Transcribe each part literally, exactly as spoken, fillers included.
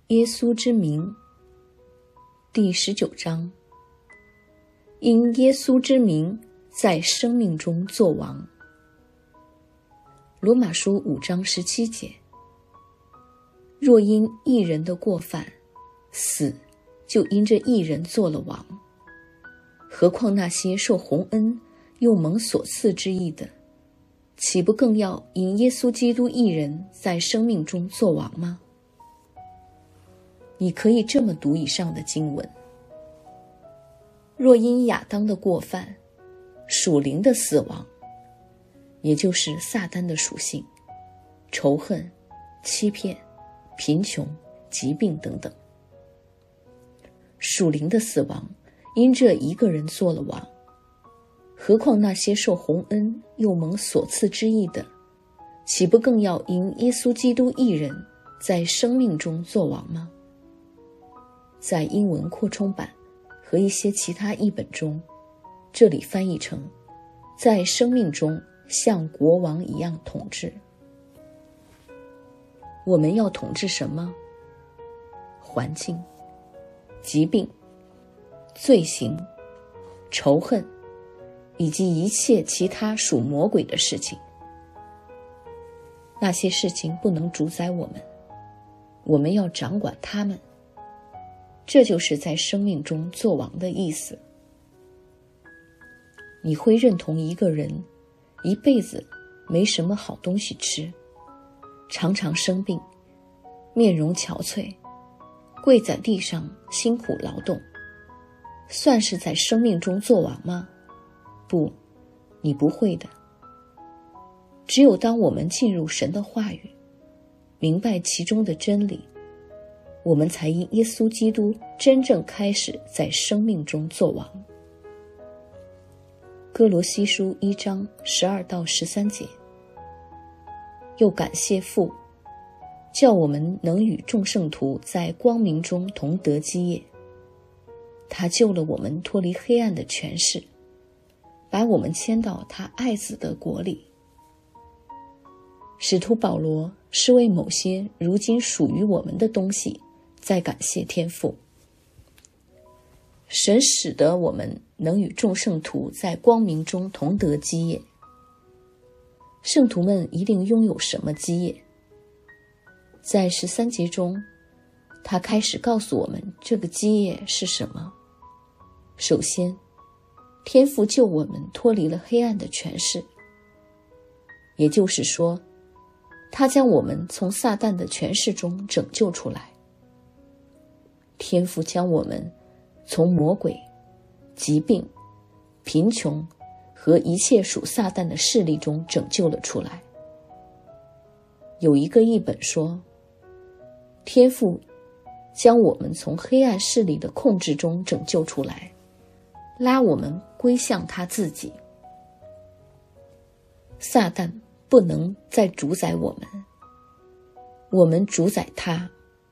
耶稣之名。第十九章，因耶稣之名在生命中作王。罗马书五章十七节，若因一人的过犯，死就因这一人做了王，何况那些受洪恩又蒙所赐之义的，岂不更要因耶稣基督一人在生命中作王吗？你可以这么读以上的经文：若因亚当的过犯，属灵的死亡，也就是撒旦的属性，仇恨、欺骗、贫穷、疾病等等，属灵的死亡因这一个人做了王，何况那些受洪恩又蒙所赐之义的，岂不更要因耶稣基督一人在生命中作王吗？在英文扩充版和一些其他译本中，这里翻译成在生命中像国王一样统治。我们要统治什么？环境、疾病、罪行、仇恨，以及一切其他属魔鬼的事情。那些事情不能主宰我们，我们要掌管它们。这就是在生命中作王的意思。你会认同一个人一辈子没什么好东西吃，常常生病，面容憔悴，跪在地上辛苦劳动，算是在生命中作王吗？不，你不会的。只有当我们进入神的话语，明白其中的真理，我们才因耶稣基督真正开始在生命中作王。哥罗西书一章十二到十三节，又感谢父，叫我们能与众圣徒在光明中同得基业。他救了我们脱离黑暗的权势，把我们迁到他爱子的国里。使徒保罗是为某些如今属于我们的东西在感谢天父。神使得我们能与众圣徒在光明中同得基业。圣徒们一定拥有什么基业？在十三节中，他开始告诉我们这个基业是什么。首先，天父救我们脱离了黑暗的权势，也就是说，他将我们从撒旦的权势中拯救出来。天父将我们从魔鬼、疾病、贫穷和一切属撒旦的势力中拯救了出来。有一个译本说，天父将我们从黑暗势力的控制中拯救出来，拉我们归向他自己。撒旦不能再主宰我们，我们主宰他。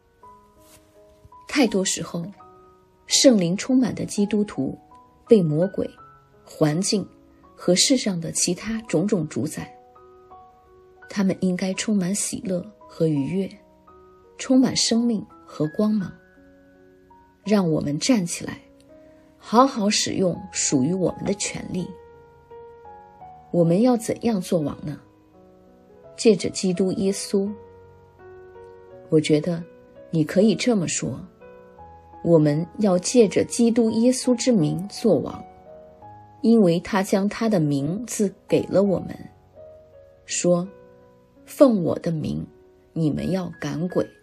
太多时候，圣灵充满的基督徒被魔鬼、环境和世上的其他种种主宰。他们应该充满喜乐和愉悦，充满生命和光芒。让我们站起来，好好使用属于我们的权利。我们要怎样做王呢？借着基督耶稣。我觉得你可以这么说，我们要借着基督耶稣之名作王，因为他将他的名字给了我们，说，奉我的名，你们要赶鬼。